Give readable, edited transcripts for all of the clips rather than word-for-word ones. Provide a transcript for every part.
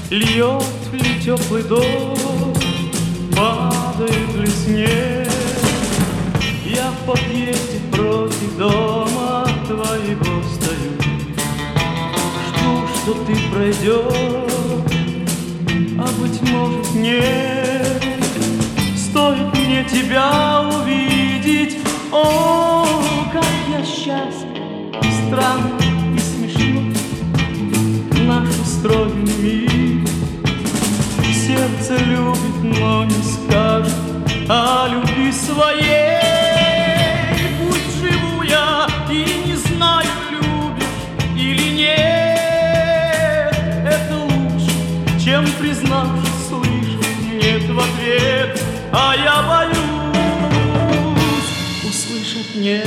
Льет ли теплый дождь, падает ли снег? Я в подъезде против дома твоего стою, жду, что ты пройдешь, а быть может нет. Стоит мне тебя увидеть, о, как я счастлив, странно и смешно, наш устроенный мир. Сердце любит, но не скажет о любви своей. Пусть живу я и не знаю, любишь или нет. Это лучше, чем признавшись, слышать нет в ответ. А я боюсь услышать нет.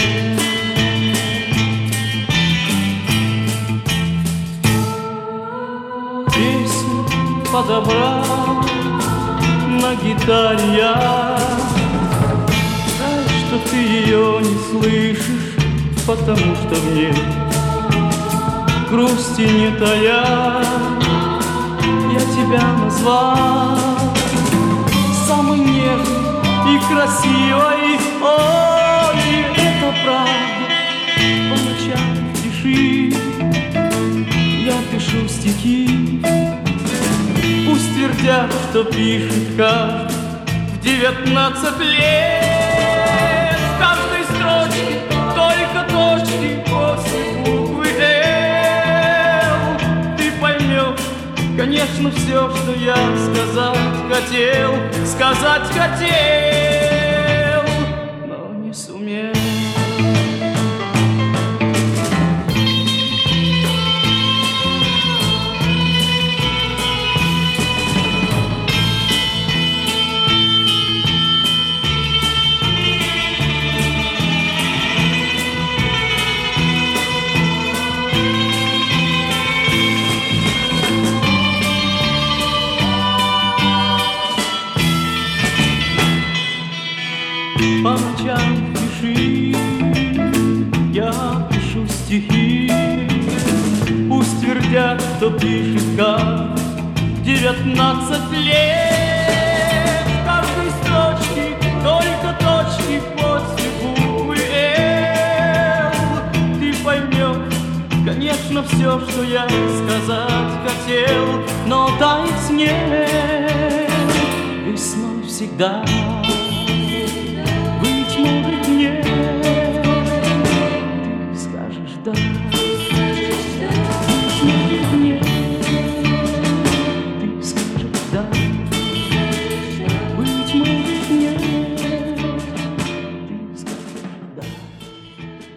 Песню подобрал на гитаре я. Жаль, что ты ее не слышишь, потому что в ней грусти не тая. Я тебя назвал самой нежной и красивой. Ой, это правда, по ночам в тиши я пишу стихи. Пусть твердят, что пишет каждый в 19 лет. В каждой строчке только точки после буквы «Л». Ты поймешь, конечно, все, что я сказать хотел, но не сумел. По ночам в тиши я пишу стихи. Пусть твердят, что пишет как 19 лет. В каждой строчке только точки после буквы «Л». Ты поймешь, конечно, все, что я сказать хотел, но тает снег весной всегда.